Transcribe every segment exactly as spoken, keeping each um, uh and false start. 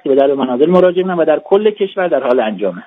که به در منازل مراجعه میکنن و در کل کشور در حال انجامه.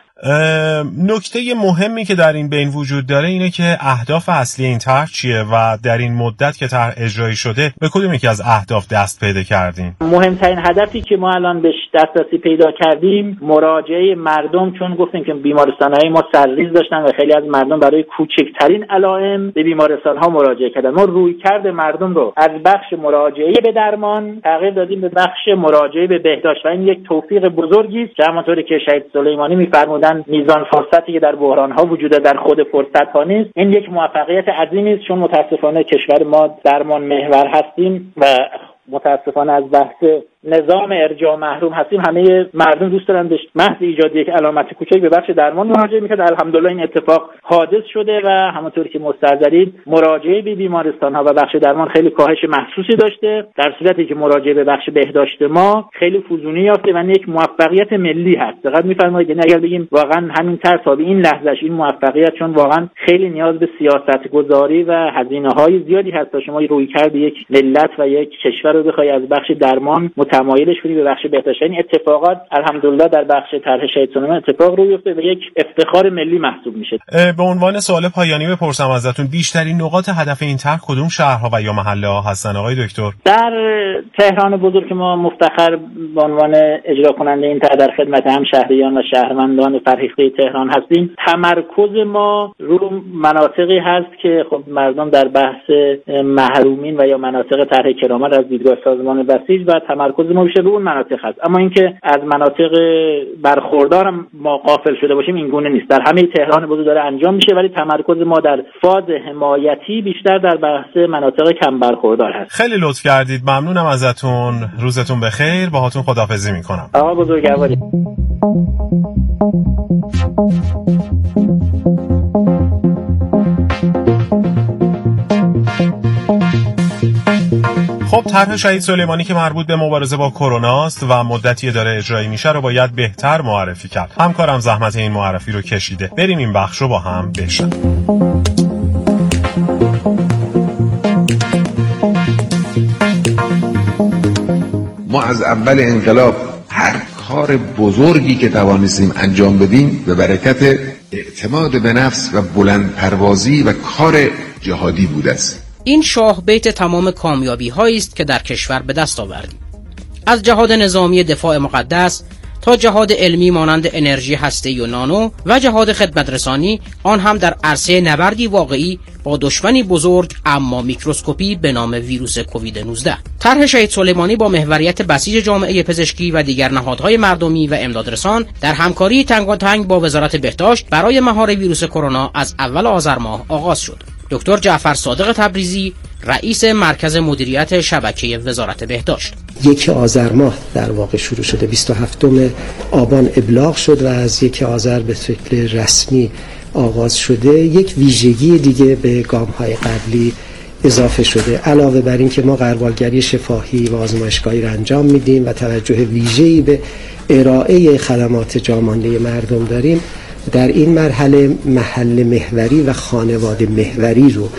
نکته مهمی که در این بین وجود داره اینه که اهداف اصلی این طرح چیه و در این مدت که طرح اجرایی شده به کدوم یکی از اهداف دست پیدا کردین؟ مهمترین هدفی که ما الان بهش دسترسی پیدا کردیم مراجعه مردم، چون گفتیم که بیمارستان‌های ما سرریز داشتن و خیلی از مردم برای کوچکترین علائم به بیمارستان‌ها مراجعه کردن. ما رویکرد مردم رو از بخش مراجعه به درمان تغییر دادیم به بخش مراجعه به بهداشت و این یک توفیق بزرگی است که همونطوری که شهید سلیمانی می‌فرمودن میزان فرصتی که در بحران‌ها وجود در خود فرصت‌ها نیست. این یک موفقیت عظیمی است، چون متأسفانه کشور ما درمان محور هستیم و متاسفانه از بحث نظام ارجاع محروم هستیم. همه مردم دوست دارن به محض ایجاد یک علامت کوچک به بخش درمان مراجعه میکنن. الحمدلله این اتفاق حادث شده و همونطوری که مستحضرید مراجعه به بیمارستان ها و بخش درمان خیلی کاهش محسوسی داشته، در صورتی که مراجعه به بخش بهداشت ما خیلی فزونی یافته و یک موفقیت ملی هست. دقت می‌فرمایید، یعنی اگر بگیم واقعا همین طرح تا به این لحظهش این موفقیت، چون واقعا خیلی نیاز به سیاست گذاری و هزینه‌های زیادی هست تا شما رویکرد یک ملت و یک کشور رو بخوای از بخش درمان متمایلش کنی به بخش بهداشت. این اتفاقات الحمدلله در بخش طرح شهید سلیمانی اتفاق روی افتاد و یک افتخار ملی محسوب میشه. به عنوان سوال پایانی بپرسم ازتون، بیشترین نقاط هدف این طرح کدوم شهرها و یا محله‌ها هستن آقای دکتر؟ در تهران بزرگ که ما مفتخر به عنوان اجرا کننده این طرح در خدمت هم شهریان و شهروندان فرهیخته تهران هستیم. تمرکز ما رو مناطقی هست که خب مردم در بحث محرومین و یا مناطق طرح کرامت از دیدگاه سازمان بسیج و تمرکز ما بیشتر رو اون مناطق هست. اما اینکه از مناطق برخوردار ما غافل شده باشیم این گونه نیست. در همه تهران بزرگ داره انجام میشه، ولی تمرکز ما در فاز حمایتی بیشتر در بحث مناطق کم برخوردار هست. خیلی لطف کردید، ممنونم ازتون. روزتون بخیر، باهاتون خداحافظی میکنم. آقا بزرگواری. خب طرح شهید سلیمانی که مربوط به مبارزه با کرونا است و مدتی داره اجرایی میشه رو باید بهتر معرفی کرد. همکارم زحمت این معرفی رو کشیده. بریم این بخش رو با هم بشنویم. ما از اول انقلاب هر کار بزرگی که توانستیم انجام بدیم به برکت اعتماد به نفس و بلند پروازی و کار جهادی بوده است. این شاه بیت تمام کامیابی هایی است که در کشور به دست آوردیم. از جهاد نظامی دفاع مقدس تا جهاد علمی مانند انرژی هسته‌ای و نانو و جهاد خدمت رسانی، آن هم در عرصه نبردی واقعی با دشمنی بزرگ اما میکروسکوپی به نام ویروس کووید نوزده. طرح شهید سلیمانی با محوریت بسیج جامعه پزشکی و دیگر نهادهای مردمی و امدادرسان در همکاری تنگاتنگ با وزارت بهداشت برای مهار ویروس کرونا از اول آذر ماه آغاز شد. دکتر جعفر صادق تبریزی، رئیس مرکز مدیریت شبکه وزارت بهداشت: یک آذر ماه در واقع شروع شده، بیست و هفتم آبان ابلاغ شد و از یک آذر به شکل رسمی آغاز شده. یک ویژگی دیگه به گام‌های قبلی اضافه شده، علاوه بر این که ما غربالگری شفاهی و آزمایشگاهی را انجام میدیم و توجه ویژه‌ای به ارائه خدمات جامانده مردم داریم، در این مرحله محل محوری و خانواده محوری رو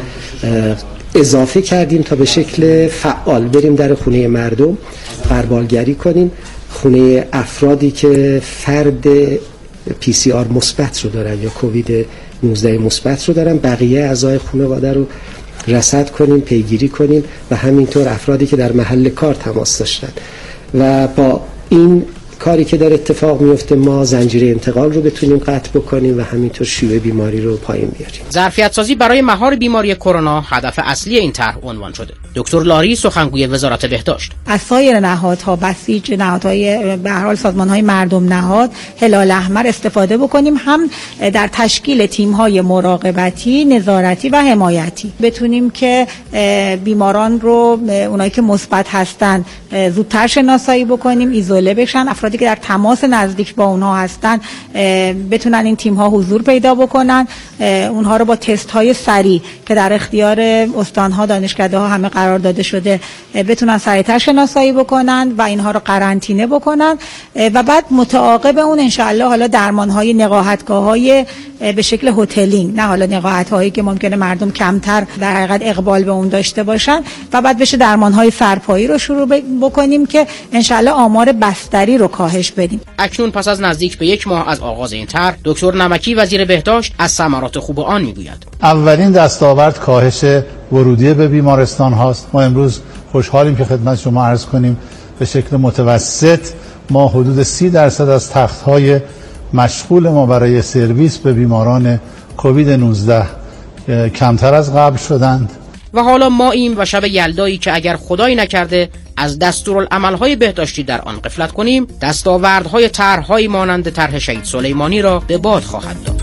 اضافه کردیم تا به شکل فعال بریم در خونه مردم غربالگری کنیم، خونه افرادی که فرد پی سی آر مثبت رو دارن یا کووید نوزده مثبت رو دارن، بقیه اعضای خانواده رو رصد کنیم، پیگیری کنیم و همینطور افرادی که در محل کار تماس داشتن. و با این کاری که در اتفاق میفته ما زنجیره انتقال رو بتونیم قطع بکنیم و همینطور شیوع بیماری رو پایین بیاریم. ظرفیت سازی برای مهار بیماری کرونا هدف اصلی این طرح عنوان شده. دکتر لاری، سخنگوی وزارت بهداشت: از سایر نهادها، بسیج نهادهای به هر حال سازمان‌های مردم نهاد، هلال احمر استفاده بکنیم، هم در تشکیل تیم‌های مراقبتی، نظارتی و حمایتی بتونیم که بیماران رو، اونایی که مثبت هستن، زودتر شناسایی بکنیم، ایزوله بشن، افرادی که در تماس نزدیک با اونها هستن بتونن این تیم‌ها حضور پیدا بکنن، اونها رو با تست‌های سریع که در اختیار استان‌ها، دانشکده‌ها همه قرار داده شده بتونن سریعتر شناسایی بکنن و اینها رو قرنطینه بکنن و بعد متعاقب اون انشاءالله حالا درمان‌های نقاهتگاه‌های به شکل هتلینگ، نه حالا نقاهت‌هایی که ممکنه مردم کمتر در حقیقت اقبال به اون داشته باشن، و بعد بشه درمان‌های سرپایی رو شروع بکنیم که انشاءالله آمار بستری رو کاهش بدیم. اکنون پس از نزدیک به یک ماه از آغاز این طرح، دکتر نمکی وزیر بهداشت از ثمرات خوب آن میگوید. اولین دستاورد کاهش ورودی به بیمارستان هاست. ما امروز خوشحالیم که خدمت شما عرض کنیم به شکل متوسط ما حدود سی درصد از تخت‌های مشغول ما برای سرویس به بیماران کووید نوزده کمتر از قبل شدند. و حالا ما ایم و شب یلدایی که اگر خدایی نکرده از دستورالعمل‌های بهداشتی در آن غفلت کنیم، دستاوردهای طرح‌هایی مانند طرح شهید سلیمانی را به باد خواهد داد.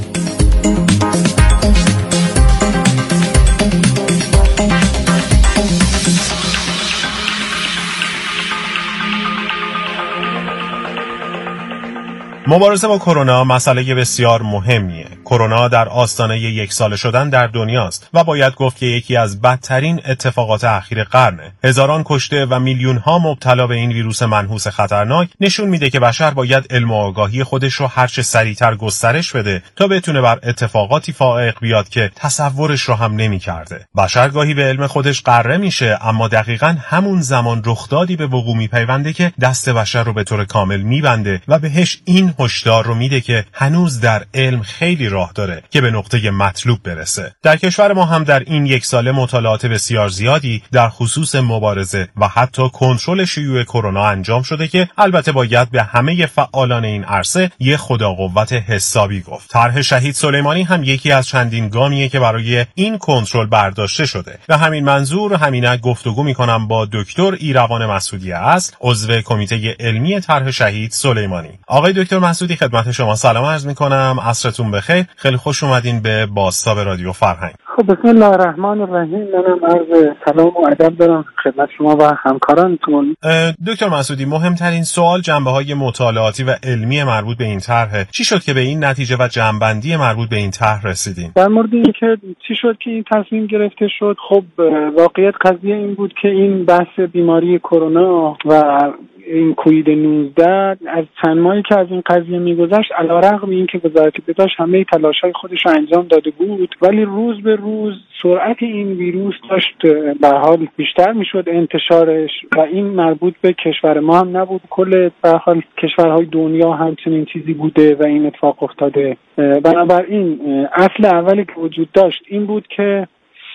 مبارزه با کرونا مسئله بسیار مهمیه. کرونا در آستانه یک ساله شدن در دنیاست و باید گفت که یکی از بدترین اتفاقات اخیر قرنه. هزاران کشته و میلیون ها مبتلا به این ویروس منحوس خطرناک نشون میده که بشر باید علم و آگاهی خودش رو هرچه سریعتر گسترش بده تا بتونه بر اتفاقاتی فائق بیاد که تصورش رو هم نمی‌کرده. بشر گاهی به علم خودش غره میشه، اما دقیقاً همون زمان رخدادی به وقوع میپیونده که دست بشر رو به طور کامل میبنده و بهش این هشدار رو میده که هنوز در علم خیلی راه داره که به نقطه مطلوب برسه. در کشور ما هم در این یک ساله مطالعات بسیار زیادی در خصوص مبارزه و حتی کنترل شیوع کرونا انجام شده که البته باید به همه فعالان این عرصه یه خداقوت حسابی گفت. طرح شهید سلیمانی هم یکی از چندین گامیه که برای این کنترل برداشته شده. به همین منظور همینک گفتگو میکنم با دکتر ایروان مسعودی اصل، عضو کمیته علمی طرح شهید سلیمانی. آقای دکتر مسعودی، خدمت شما سلام عرض میکنم. عصرتون بخیر. خیلی خوش اومدین به بازتاب رادیو فرهنگ. خب بسم الله الرحمن الرحیم. منم عرض سلام و ادب دارم خدمت شما و همکارانتون. دکتر مسعودی، مهمترین سوال جنبه‌های مطالعاتی و علمی مربوط به این طرح. چی شد که به این نتیجه و جنبندی مربوط به این طرح رسیدین؟ در مورد اینکه چی شد که این تصمیم گرفته شد، خب واقعیت قضیه این بود که این بحث بیماری کرونا و این کووید نوزده از چند ماهی که از این قضیه میگذشت، علیرغم اینکه وزارت بهداشت همه تلاش‌های خودش رو انجام داده بود، ولی روز به روز سرعت این ویروس داشت به حال بیشتر میشد انتشارش و این مربوط به کشور ما هم نبود، کل به حال کشورهای دنیا همچنین چیزی بوده و این اتفاق افتاده. بنابراین اصل اولی که وجود داشت این بود که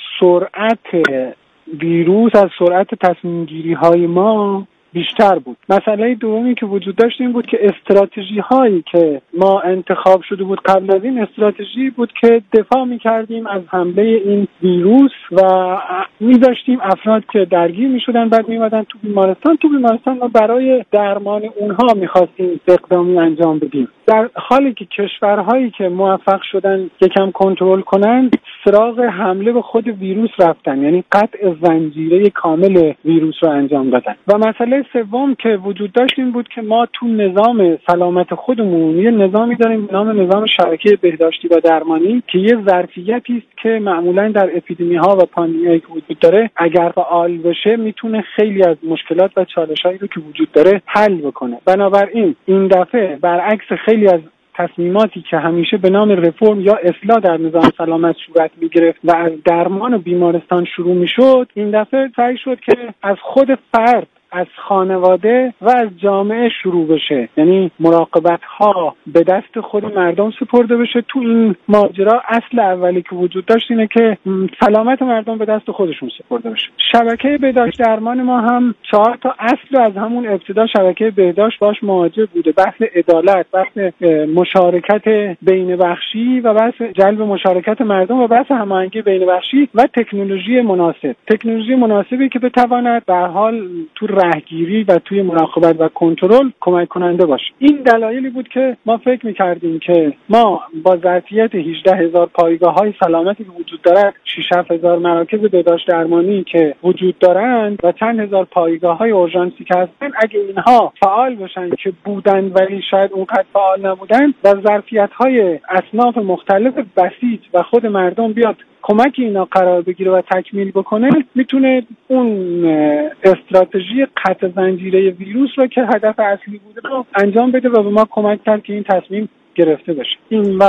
سرعت ویروس از سرعت تصمیم گیری های ما بیشتر بود. مسئله دومی که وجود داشت این بود که استراتژی هایی که ما انتخاب شده بود قبل از این استراتژی بود که دفاع می‌کردیم از حمله این ویروس و می‌ذاشتیم افراد که درگیر می‌شدن بعد می‌اومدن تو بیمارستان تو بیمارستان ما برای درمان اونها می‌خواستیم اقدامی انجام بدیم، در حالی که کشورهایی که موفق شدن یکم کنترل کنن سراغ حمله به خود ویروس رفتن، یعنی قطع زنجیره کامل ویروس رو انجام دادن. و مسئله سوم که وجود داشت این بود که ما تو نظام سلامت خودمون یه نظامی داریم به نام نظام شبکه بهداشتی و درمانی که یه ظرفیتی است که معمولا در اپیدمی ها و پاندمیایی که وجود داره اگر فعال بشه میتونه خیلی از مشکلات و چالشایی رو که وجود داره حل بکنه. بنابراین این دفعه برعکس خیلی از تصمیماتی که همیشه به نام رفرم یا اصلاح در نظام سلامت صورت می‌گرفت و از درمان و بیمارستان شروع می‌شد، این دفعه سعی شد که از خود فرد، از خانواده و از جامعه شروع بشه، یعنی مراقبت ها به دست خود مردم سپرده بشه. تو این ماجرا اصل اولی که وجود داشت اینه که سلامت مردم به دست خودشون سپرده بشه. شبکه بهداشت درمان ما هم چهار تا اصل از همون ابتدا شبکه بهداشت باش مواجه بوده: بحث عدالت، بحث مشارکت بین بخشی و بحث جلب مشارکت مردم و بحث هماهنگی بین بخشی و تکنولوژی مناسب. تکنولوژی مناسبی که بتواند به حال تو راهگیری و توی مراقبت و کنترل کمک کننده باشه. این دلایلی بود که ما فکر می‌کردیم که ما با ظرفیت هجده هزار پایگاه‌های سلامتی که وجود دارد، شش هزار مراکز بهداشت درمانی که وجود دارند و چند هزار پایگاه‌های اورژانسی که هستن، اگه اینها فعال باشن که بودن ولی شاید اونقدر فعال نبودن و ظرفیت‌های اصناف مختلف بسیط و خود مردم بیاد کمک اینا قرار بگیره و تکمیل بکنه، میتونه اون استراتژی قطع زنجیره ویروس رو که هدف اصلی بوده رو انجام بده و به ما کمک کرد که این تصمیم گرفته بشه. این و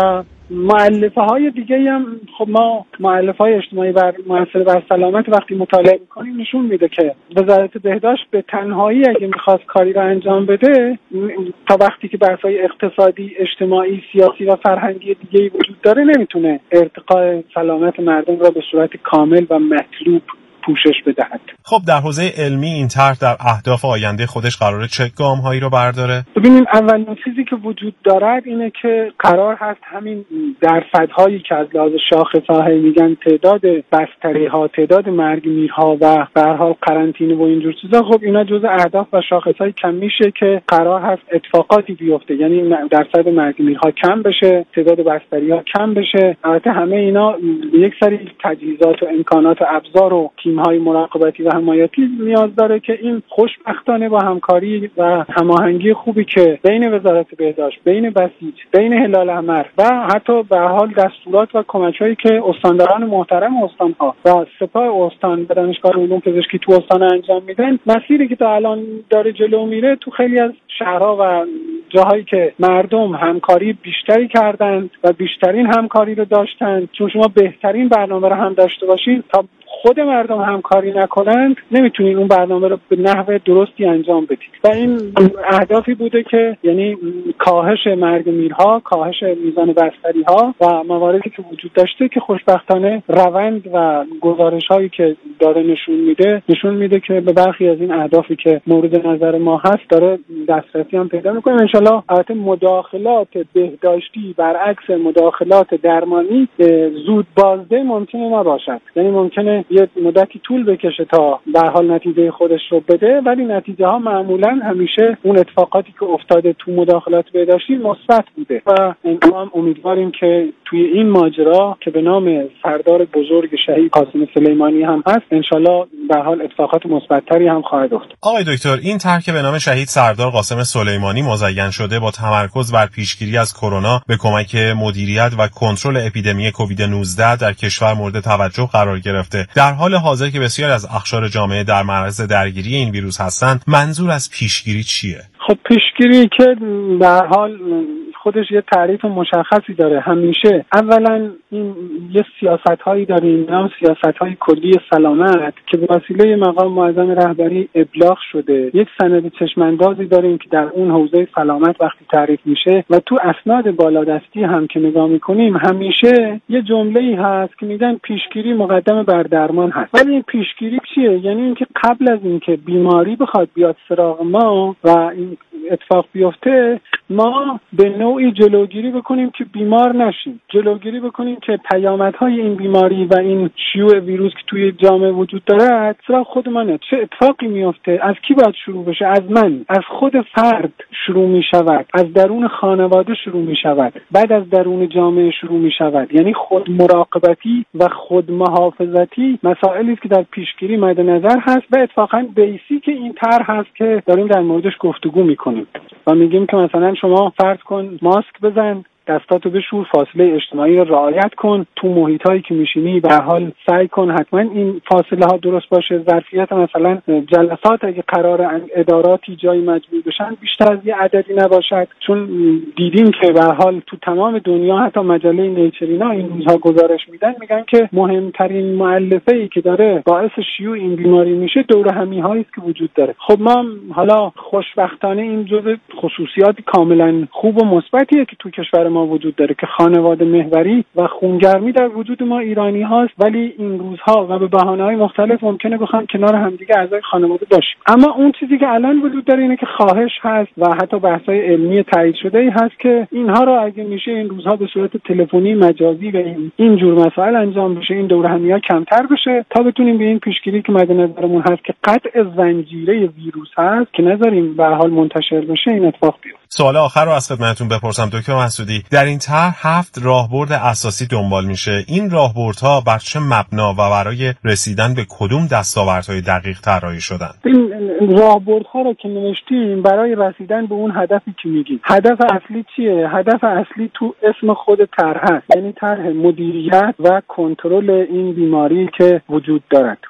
مؤلفه های دیگه هم خب ما مؤلفه های اجتماعی بر مؤثر بر سلامت وقتی مطالعه میکنیم نشون میده که وزارت بهداشت به تنهایی اگه میخواست کاری رو انجام بده تا وقتی که بحث‌های اقتصادی، اجتماعی، سیاسی و فرهنگی دیگه‌ای وجود داره نمیتونه ارتقاء سلامت مردم را به صورت کامل و مطلوب پوشش بدهد. خب در حوزه علمی این طرح در اهداف آینده خودش قراره چه گام‌هایی رو برداره؟ ببینیم اولین چیزی که وجود دارد اینه که قرار هست همین درصدهایی که از لحاظ شاخص‌های میگن تعداد بستری‌ها، تعداد مرگ میرها و به هر حال قرنطینه و اینجور چیزا، خب اینا جزء اهداف و شاخص‌های کم میشه که قرار هست اتفاقاتی بیفته، یعنی درصد مرگ میرها کم بشه، تعداد بستری‌ها کم بشه. البته همه اینا یک سری تجهیزات و امکانات و ابزار و تیم‌های مراقبتی و حمایتی نیاز داره که این خوشبختانه با همکاری و هماهنگی خوبی که بین وزارت بهداشت، بین بسیج، بین هلال احمر و حتی به حال دستورات و کمک‌هایی که استانداران محترم استان‌ها و سپاه استان و دانشگاه علوم پزشکی تو استان انجام میدن، مسیری که تا الان داره جلو میره تو خیلی از شهرها و جاهایی که مردم همکاری بیشتری کردند و بیشترین همکاری رو داشتند، چون شما بهترین برنامه رو هم داشته باشین تا خود مردم همکاری نکنند نمیتونین اون برنامه رو به نحو درستی انجام بدید و این اهدافی بوده که یعنی کاهش مرگ میرها، کاهش میزان بستری‌ها و مواردی که وجود داشته که خوشبختانه روند و گزارش‌هایی که داره نشون میده نشون میده که به برخی از این اهدافی که مورد نظر ما هست داره دسترسی هم پیدا میکنه. ان شاءالله البته مداخلات بهداشتی برعکس مداخلات درمانی زود بازده ممکنه نباشد، یعنی ممکنه یه مدتی طول بکشه تا به حال نتیجه خودش رو بده، ولی نتیجه ها معمولا همیشه اون اتفاقاتی که افتاده تو مداخلات بهداشتی مثبت بوده و ما امیدواریم که توی این ماجرا که به نام سردار بزرگ شهید قاسم سلیمانی هم هست انشالله به حال اتفاقات مثبت‌تری هم خواهد افتاد. آقای دکتر، این طرح که به نام شهید سردار قاسم سلیمانی مزین شده با تمرکز بر پیشگیری از کرونا به کمک مدیریت و کنترل اپیدمی کووید نوزده در کشور مورد توجه قرار گرفته. در حال حاضر که بسیاری از اقشار جامعه در معرض درگیری این ویروس هستند، منظور از پیشگیری چیه؟ خب پیشگیری که در حال خودش یه تعریف مشخصی داره. همیشه اولا این یه سیاست‌هایی داریم، نام سیاست‌های کلی سلامت که به وسیله مقام معظم رهبری ابلاغ شده. یک سند چشم‌اندازی داریم که در اون حوزه سلامت وقتی تعریف میشه و تو اسناد بالادستی هم که نگاه می‌کنیم همیشه یه جمله‌ای هست که میگن پیشگیری مقدم بر درمان هست. ولی این پیشگیری چیه؟ یعنی اینکه قبل از اینکه بیماری بخواد بیاد سراغ ما و این اتفاق بیفته ما به نوعی جلوگیری بکنیم که بیمار نشیم، جلوگیری بکنیم که پیامدهای این بیماری و این شیوع ویروس که توی جامعه وجود داره سراغ خود منه. چه اتفاقی میفته؟ از کی باید شروع بشه؟ از من، از خود فرد شروع می شود، از درون خانواده شروع می شود، بعد از درون جامعه شروع می شود. یعنی خود مراقبتی و خود محافظتی مسائلی است که در پیشگیری مد نظر هست و اتفاقا بیسیک این طرح هست که داریم در موردش گفتگو میکنیم و میگیم که مثلا شما فرض کن ماسک بزن، دستاتو بشور، فاصله اجتماعی رو رعایت کن، تو محیطایی که میشینی به حال سعی کن حتما این فاصله ها درست باشه. ظرفیت مثلا جلسات اگه قرار اداراتی جایی مجموع بشن بیشتر از یه عددی نباشد، چون دیدیم که به حال تو تمام دنیا حتی مجله نیچرینا این روزها گزارش میدن میگن که مهمترین مؤلفه‌ای که داره باعث شیوع این بیماری میشه دور همی هایی است که وجود داره. خب ما حالا خوشبختانه این جزء خصوصیات کاملا خوب و مثبتیه که تو کشور ما وجود داره که خانواده محوری و خونگرمی در وجود ما ایرانی هاست، ولی این روزها و به بهانه‌های مختلف ممکنه بخوام کنار همدیگه اعضای خانواده باشیم. اما اون چیزی که الان وجود داره اینه که خواهش هست و حتی بحث‌های علمی تایید شده‌ای هست که اینها رو اگه میشه این روزها به صورت تلفنی مجازی و این این جور مسائل انجام بشه، این دوره همی‌ها کمتر بشه تا بتونیم به این پیشگیری که مد نظرمون هست که قطع زنجیره ویروس هست که نذاریم به هر حال منتشر بشه این اتفاق بیفته. سوال آخر رو از خدمتتون بپرسم دکتر مسعودی. در این طرح هفت راهبرد اساسی دنبال میشه. این راهبردها بر چه مبنا و برای رسیدن به کدوم دستاوردهای دقیق طراحی شدن؟ این راهبردها رو که نوشتیم برای رسیدن به اون هدفی که میگیم. هدف اصلی چیه؟ هدف اصلی تو اسم خود طرح هست، یعنی طرح مدیریت و کنترل این بیماری که وجود دارد. در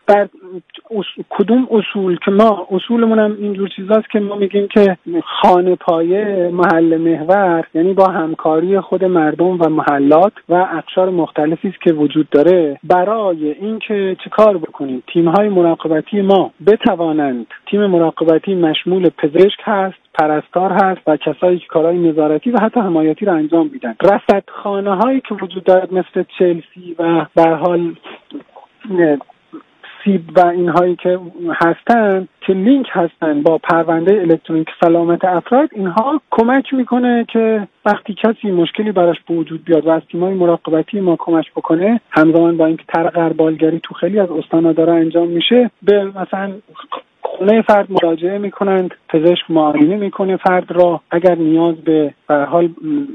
کدوم اصول که ما اصولمون هم اینجور چیزاست که ما میگیم که خانه پایه محل محور، یعنی با همکاری خود مردم و محلات و اقشار مختلفی است که وجود داره برای اینکه چه کار بکنیم تیم‌های مراقبتی ما بتوانند، تیم مراقبتی مشمول پزشک هست، پرستار هست و کسایی که کارهای نظارتی و حتی حمایتی رو انجام میدن. رصدخانه هایی که وجود دارد مثل چلسی و به هر حال سیب و اینهایی که هستن که لینک هستن با پرونده الکترونیک سلامت افراد، اینها کمک میکنه که وقتی کسی مشکلی براش به وجود بیاد و از تیم‌های مراقبتی ما کمک بکنه، همزمان با اینکه طرح غربالگری تو خیلی از استانا داره انجام میشه، به مثلا خونه فرد مراجعه میکنند، پزشک معاینه میکنه فرد را، اگر نیاز به به هر حال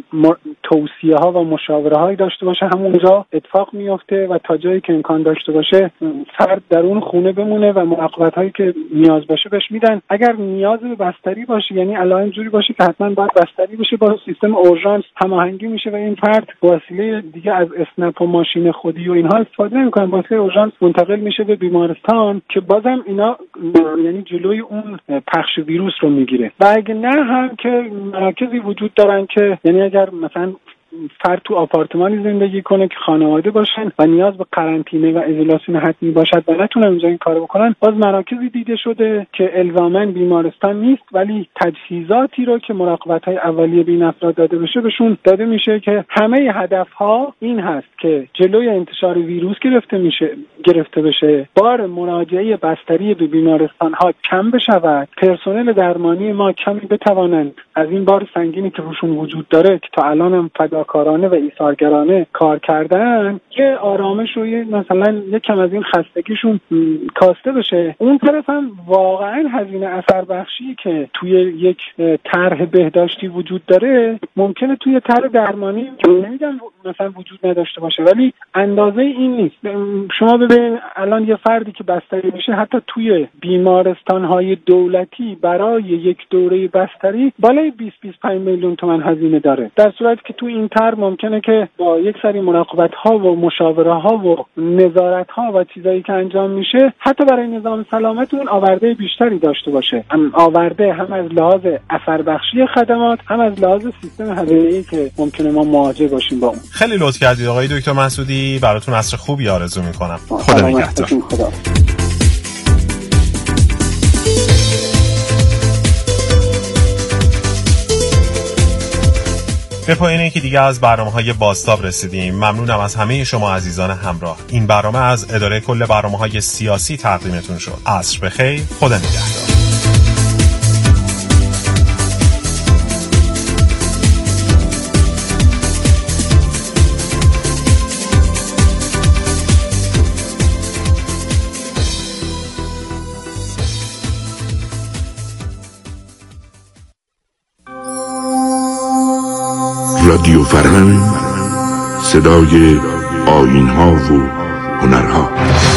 توصیه ها و مشاوره هایی داشته باشه همونجا اتفاق میفته و تا جایی که امکان داشته باشه فرد در اون خونه بمونه و مراقبت هایی که نیاز باشه بهش میدن. اگر نیاز به بستری باشه، یعنی علائم جوری باشه که حتما باید بستری بشه، با سیستم اورژانس هماهنگی میشه و این فرد وسیله دیگه از اسنپ و ماشین خودی و اینها استفاده نمیکنه، با وسیله اورژانس منتقل میشه به بیمارستان که بازم اینا یعنی جلوی اون پخش ویروس رو میگیره. و اگه نه هم که مراکزی وجود دارن که یعنی اگر مثلا فرد تو آپارتمانی زندگی کنه که خانواده باشن و نیاز به قرنطینه و ایزولاسیون حتمی باشد و نتونن اونجا این کارو بکنن، باز مراکزی دیده شده که الزاماً بیمارستان نیست ولی تجهیزاتی رو که مراقبت‌های اولیه به این افراد داده بشه بهشون داده میشه که همه هدف‌ها این هست که جلوی انتشار ویروس گرفته میشه گرفته بشه، بار مراجعه بستری به بیمارستان‌ها کم بشود، پرسنل درمانی ما کمی بتوانند از این بار سنگینی که روشون وجود داره که تا الان هم فداکارانه و ایثارگرانه کار کردن، یه آرامش و یه مثلا یه کم از این خستگیشون کاسته بشه. اون طرف هم واقعا هزینه اثر بخشی که توی یک طرح بهداشتی وجود داره ممکنه توی طرح درمانی نمیگم مثلا وجود نداشته باشه ولی اندازه این نیست. شما ببین الان یه فردی که بستری میشه حتی توی بیمارستان‌های دولتی برای یک دوره بستری بالای بیست تا بیست و پنج میلیون تومان هزینه داره، در صورتی که توی این طرح ممکنه که با یک سری مراقبت‌ها و مشاوره‌ها و نظارت‌ها و چیزایی که انجام میشه حتی برای نظام سلامت اون آورده بیشتری داشته باشه، هم آورده هم از لحاظ اثر بخشی خدمات هم از لحاظ سیستم هزینه‌ای که ممکنه ما مواجه باشیم با اون. خیلی لطف کردید آقای دکتر مسعودی، براتون عصر خوبی آرزو می‌کنم. خدا نگهدار. خدا. به پایان یکی دیگه از برنامه‌های بازتاب رسیدیم. ممنونم از همه شما عزیزان همراه. این برنامه از اداره کل برنامه‌های سیاسی تقدیمتون شد. عصر بخیر. خدا نگهدار. رادیو فرهنگ، صدای آیین‌ها و هنرها.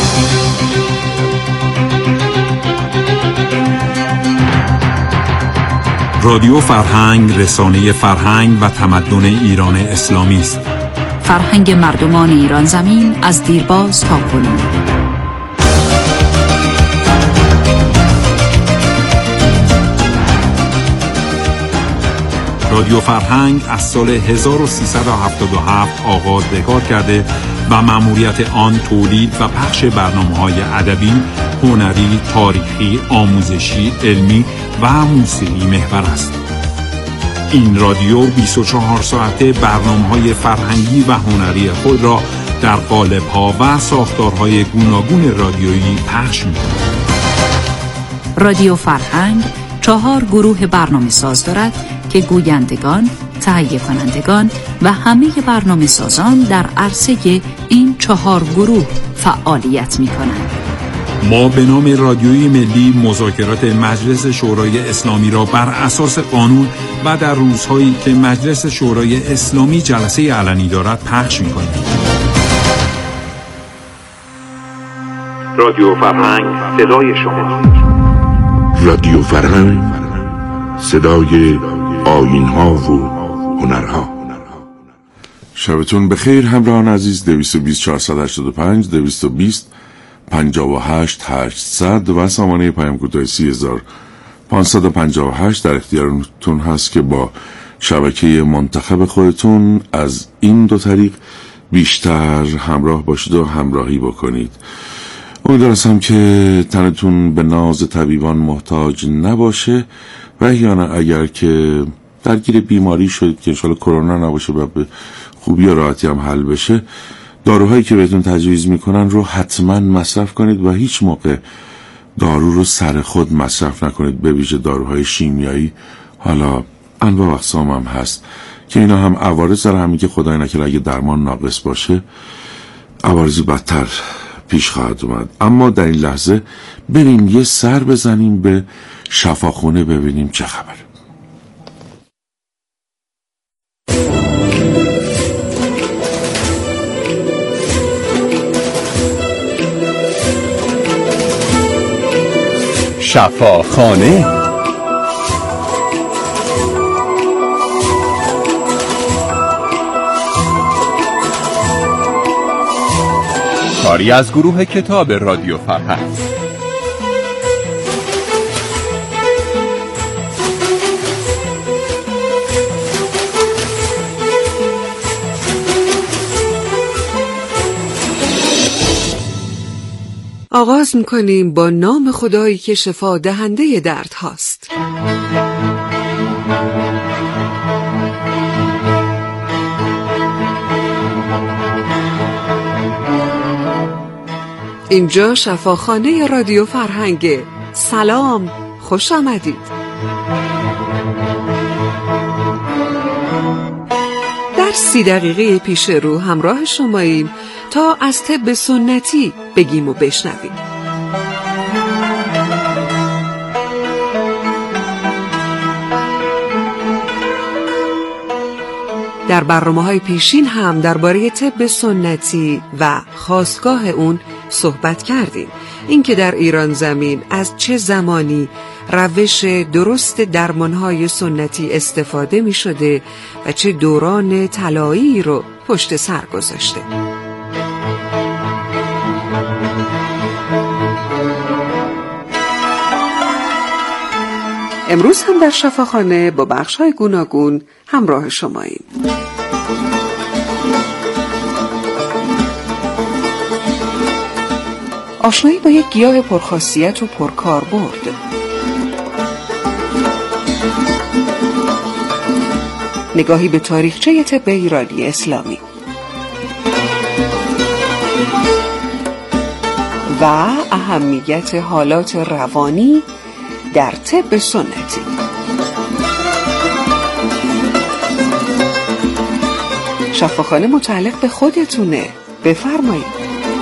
رادیو فرهنگ رسانه فرهنگ و تمدن ایران اسلامی است. فرهنگ مردمان ایران زمین از دیرباز تا کنون. رادیو فرهنگ از سال هزار و سیصد و هفتاد و هفت آغاز به کار کرده و مأموریت آن تولید و پخش برنامه‌های ادبی، هنری، تاریخی، آموزشی، علمی و موسیقی محور است. این رادیو بیست و چهار ساعته برنامه‌های فرهنگی و هنری خود را در قالب‌ها و ساختارهای گوناگون رادیویی پخش می‌کند. رادیو فرهنگ چهار گروه برنامه ساز دارد که گویندگان، تهیه کنندگان و همه برنامه سازان در عرصه این چهار گروه فعالیت می کنند. ما به نام رادیوی ملی مذاکرات مجلس شورای اسلامی را بر اساس قانون و در روزهایی که مجلس شورای اسلامی جلسه علنی دارد پخش می کنیم. رادیو فرهنگ، صدای شما. رادیو فرهنگ، صدای آیین‌ها و هنرها. شبتون بخیر همراهان عزیز. دویست و بیست چهارصد و هشتاد و پنج دویست و بیست پنجاه و هشت هشتصد و سامانه پیام کوتاه سی هزار پانصد و پنجاه و هشت در اختیارتون هست که با شبکه منتخب خودتون از این دو طریق بیشتر همراه باشید و همراهی بکنید. امیدوارم که تنتون به ناز طبیبان محتاج نباشه و احیانا اگر که درگیر بیماری شدید که انشاءالله کرونا نباشه و به خوبی و راحتی هم حل بشه، داروهایی که بهتون تجویز میکنن رو حتما مصرف کنید و هیچ موقع دارو رو سر خود مصرف نکنید، به ویژه داروهای شیمیایی. حالا انواع و اقسام هم هست که اینا هم عوارض داره، همین که خدای نکرده اگه درمان ناقص باشه عوارضی بدتر پیش خواهد اومد. اما در این لحظه بریم یه سر بزنیم به شفاخونه ببینیم چه خبره. شفاخانه. کاری از گروه کتاب رادیو فرهنگ. آغاز می‌کنیم با نام خدایی که شفا دهنده درد هاست. اینجا شفاخانه رادیو فرهنگ. سلام، خوش آمدید. در سی دقیقه پیش رو همراه شماییم تا از طب سنتی بگیم و بشنویم. در برنامه‌های پیشین هم درباره طب سنتی و خاستگاه اون صحبت کردیم، اینکه در ایران زمین از چه زمانی روش درست درمان‌های سنتی استفاده می‌شده و چه دوران طلایی رو پشت سر گذاشته. امروز هم در شفاخانه با بخش‌های گوناگون همراه شماییم. آشنایی با یک گیاه پرخاصیت و پرکاربرد. نگاهی به تاریخچه طب ایرانی اسلامی و اهمیت حالات روانی در طب سنتی. شفاخانه متعلق به خودتونه، بفرمایید.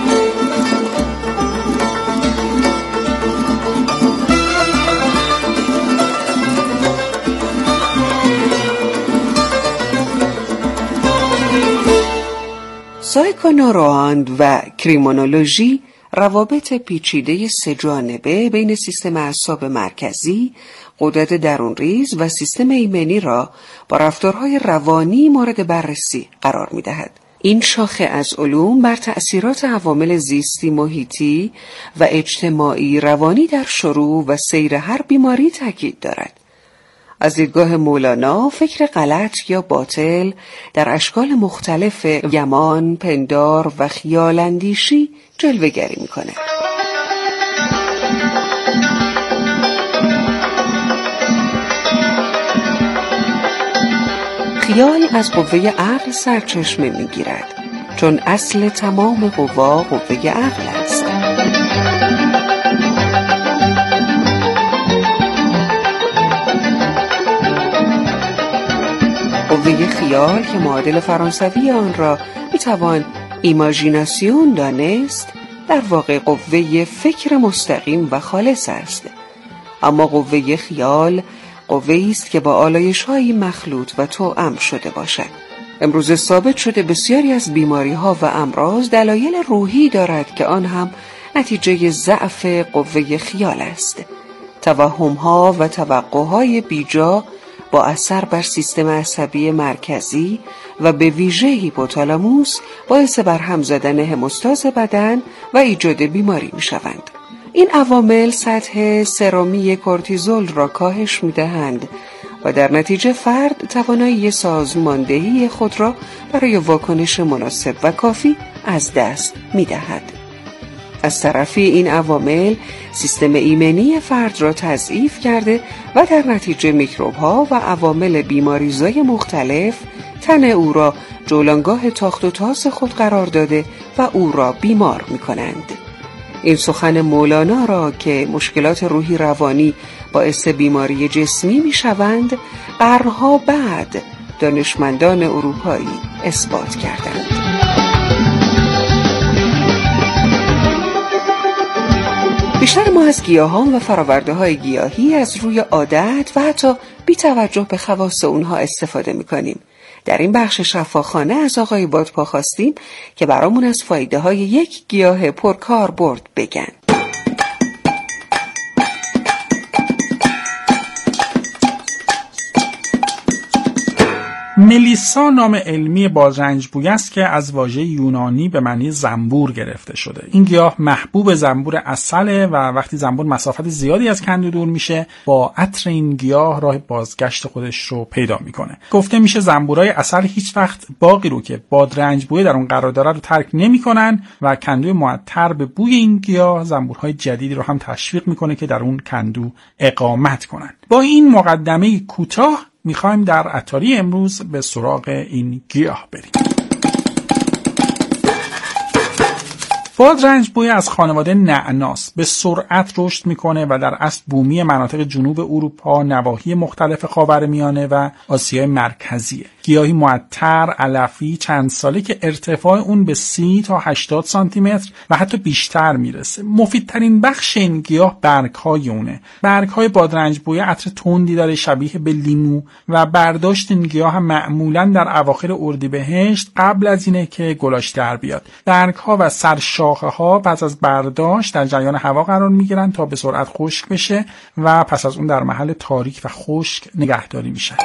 سایکونوروند و کریمینولوژی روابط پیچیده سه جانبه بین سیستم اعصاب مرکزی، غدد درونریز و سیستم ایمنی را با رفتارهای روانی مورد بررسی قرار می‌دهد. این شاخه از علوم بر تأثیرات عوامل زیستی محیطی و اجتماعی روانی در شروع و سیر هر بیماری تاکید دارد. از دیدگاه مولانا فکر غلط یا باطل در اشکال مختلف گمان، پندار و خیال اندیشی جلوه‌گری می‌کنه. خیال از قوه عقل سرچشمه می‌گیرد، چون اصل تمام قوا قوه عقل است. قوه خیال که معادل فرانسوی آن را میتوان ایماژیناسیون دانست، در واقع قوه فکر مستقیم و خالص است. اما قوه خیال قوه‌ای است که با آلایش‌های مخلوط و توأم شده باشد. امروز ثابت شده بسیاری از بیماری‌ها و امراض دلایل روحی دارد که آن هم نتیجه ضعف قوه خیال است. توهم‌ها و توقع‌های بیجا با اثر بر سیستم عصبی مرکزی و به ویژه هیپوتالاموس باعث برهم زدن هموستاز بدن و ایجاد بیماری می شوند. این عوامل سطح سرامی کورتیزول را کاهش می دهند و در نتیجه فرد توانایی سازماندهی خود را برای واکنش مناسب و کافی از دست می دهد. از طرفی این عوامل سیستم ایمنی فرد را تضعیف کرده و در نتیجه میکروب‌ها و عوامل بیماریزای مختلف تن او را جولانگاه تاخت و تاز خود قرار داده و او را بیمار می کنند. این سخن مولانا را که مشکلات روحی روانی باعث بیماری جسمی می شوند، قرنها بعد دانشمندان اروپایی اثبات کردند. بیشتر ما از گیاهان و فراورده های گیاهی از روی عادت و حتی بی توجه به خواص اونها استفاده می کنیم. در این بخش شفاخانه از آقای بادپا خواستیم که برامون از فایده های یک گیاه پرکاربرد بگن. ملیسا نام علمی بادرنجبویی است که از واژه یونانی به معنی زنبور گرفته شده. این گیاه محبوب زنبور عسله و وقتی زنبور مسافت زیادی از کندو دور میشه، با عطر این گیاه راه بازگشت خودش رو پیدا میکنه. گفته میشه زنبورای عسل هیچ وقت باغی رو که بادرنجبویی در اون قرار داره رو ترک نمیکنن و کندوی معطر به بوی این گیاه زنبورهای جدیدی رو هم تشویق میکنه که در اون کندو اقامت کنن. با این مقدمه کوتاه میخوایم در عطاری امروز به سراغ این گیاه بریم. بادرنجبویی از خانواده نعناس به سرعت رشد میکنه و در اصل بومی مناطق جنوب اروپا، نواحی مختلف خاورمیانه و آسیای مرکزیه. گیاهی معطر، علفی، چند ساله که ارتفاع اون به سی تا هشتاد سانتی متر و حتی بیشتر میرسه. مفیدترین بخش این گیاه برگ‌های اونه. برگ‌های بادرنجبویی عطر تندی داره شبیه به لیمو و برداشت این گیاه هم معمولاً در اواخر اردیبهشت قبل از اینه که گلاش در بیاد. برگ‌ها و سرشاخه ها پس از برداشت در جریان هوا قرار میگیرن تا به سرعت خشک بشه و پس از اون در محل تاریک و خشک نگهداری میشن.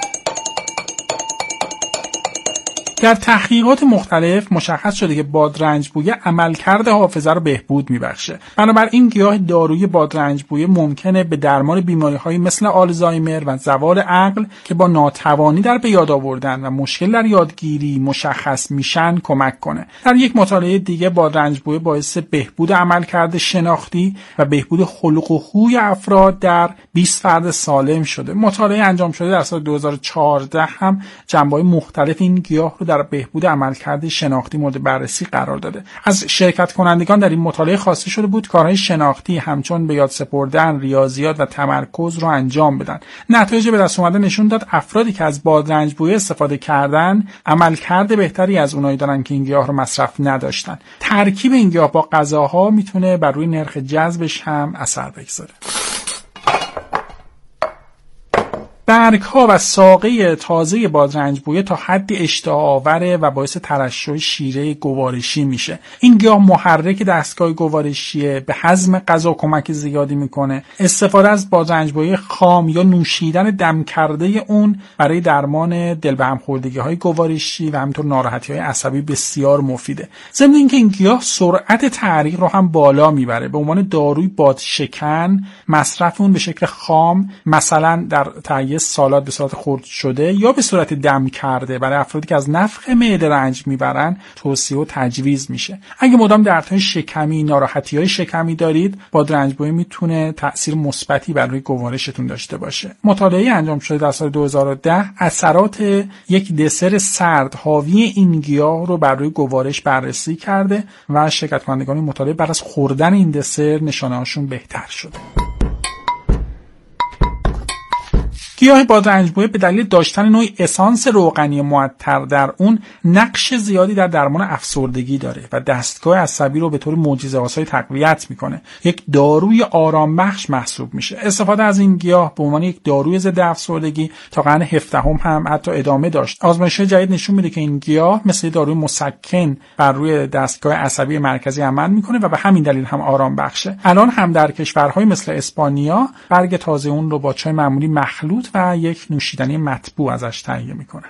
در تحقیقات مختلف مشخص شده که بادرنجبویی عملکرد حافظه رو بهبود میبخشه. بنابراین گیاه دارویی بادرنجبویی ممکنه به درمان بیماری‌هایی مثل آلزایمر و زوال عقل که با ناتوانی در به یاد آوردن و مشکل در یادگیری مشخص میشن کمک کنه. در یک مطالعه دیگه بادرنجبویی باعث بهبود عملکرد شناختی و بهبود خلق و خوی افراد در بیست فرد سالم شده. مطالعه انجام شده در سال دو هزار و چهارده هم جنبه‌های مختلف این گیاه رو در بهبود عملکرد شناختی مورد بررسی قرار داده. از شرکت کنندگان در این مطالعه خواسته شده بود کارهای شناختی همچون به یاد سپردن، ریاضیات و تمرکز رو انجام بدن. نتایج به دست اومده نشون داد افرادی که از بادرنجبویی استفاده کردن عملکرد بهتری از اونایی دارن که این گیاه رو مصرف نداشتن. ترکیب این گیاه با غذاها میتونه بر روی نرخ جذبش هم اثر بگذاره. برگ‌ها و ساقه تازه بادرنجبویی تا حدی اشتها‌آوره و باعث ترشح شیره گوارشی میشه. این گیاه محرک دستگاه گوارشیه، به هضم غذا کمک زیادی میکنه. استفاده از بادرنجبویی خام یا نوشیدن دم کرده اون برای درمان دل به هم خوردگی‌های گوارشی و همینطور ناراحتی‌های عصبی بسیار مفیده. ضمن اینکه این گیاه سرعت تعریق رو هم بالا میبره. به عنوان داروی بادشکن مصرف اون به شکل خام، مثلا در تهیه سالاد به صورت خرد شده یا به صورت دم کرده برای افرادی که از نفخ معده رنج میبرن توصیه و تجویز میشه. اگه مدام دردهای شکمی، ناراحتی‌های شکمی دارید، بادرنجبویی میتونه تأثیر مثبتی بر روی گوارشتون داشته باشه. مطالعه انجام شده در سال دو هزار و ده اثرات یک دسر سرد حاوی این گیاه رو بر روی گوارش بررسی کرده و شرکت کنندگان مطالعه بعد از خوردن این دسر نشانه‌هاشون بهتر شده. گیاه بادرنجبویی به دلیل داشتن نوعی اسانس روغنی معطر در اون نقش زیادی در درمان افسردگی داره و دستگاه عصبی رو به طور معجزه‌آسای تقویت میکنه. یک داروی آرام بخش محسوب میشه. استفاده از این گیاه به عنوان یک داروی ضد افسردگی تا قرن هفدهم هم حتی ادامه داشت. آزمایش‌های جدید نشون میده که این گیاه مثل داروی مسکن بر روی دستگاه عصبی مرکزی عمل میکنه و به همین دلیل هم آرام بخشه. الان هم در کشورهای مثل اسپانیا برگ تازه اون رو با چای معمولی مخلوط و یک نوشیدنی مطبوع ازش تهیه میکنن.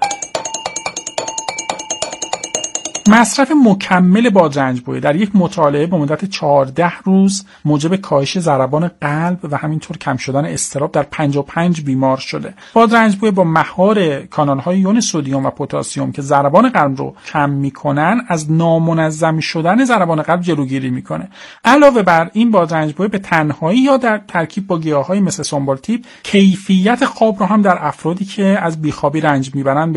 مصرف مکمل بادرنج‌بویه در یک مطالعه به مدت چهارده روز موجب کاهش ضربان قلب و همینطور کم شدن اضطراب در پنجاه و پنج بیمار شده. بادرنج‌بویه با مهار کانال‌های یون سدیم و پتاسیم که ضربان قلب رو کم می‌کنن، از نامنظم شدن ضربان قلب جلوگیری می‌کنه. علاوه بر این، بادرنج‌بویه به تنهایی یا در ترکیب با گیاه‌های مثل سنبال تیپ کیفیت خواب رو هم در افرادی که از بیخوابی رنج می‌برن